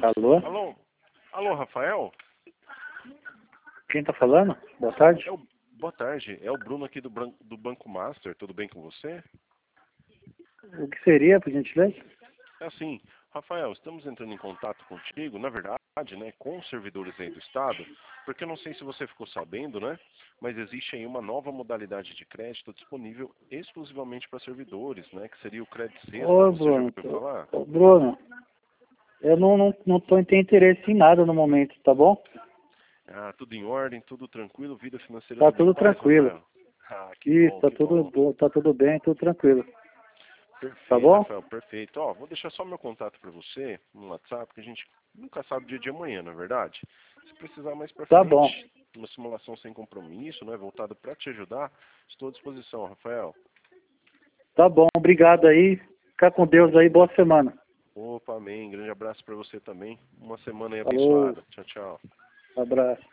Alô? Alô? Alô, Rafael? Quem tá falando? Boa tarde. Boa tarde, é o Bruno aqui do Banco Master, tudo bem com você? O que seria, por gentileza? É assim, Rafael, estamos entrando em contato contigo, na verdade, né, com os servidores aí do Estado, porque eu não sei se você ficou sabendo, né, mas existe aí uma nova modalidade de crédito disponível exclusivamente para servidores, né, que seria o Crédito Sexta, Ô, você já Bruno. ouviu falar? Ô, Bruno, eu não tô tendo interesse em nada no momento, tá bom? Ah, tudo em ordem, tudo tranquilo, vida financeira Tá tudo em tudo paz, tranquilo. Rafael? Ah, que Isso, bom, tá que tudo bom. bom, tá tudo bem, tudo tranquilo. Tá Perfeito, bom? Rafael, perfeito. Ó, vou deixar só meu contato para você no WhatsApp, que a gente nunca sabe o dia de amanhã, na é verdade? Se precisar mais para Tá bom. frente, uma simulação sem compromisso, né, voltada para te ajudar, estou à disposição, Rafael. Tá bom, obrigado aí. Fica com Deus aí, boa semana. Opa, amém. Grande abraço para você também. Uma semana aí Falou, abençoada. Tchau, tchau. abraço.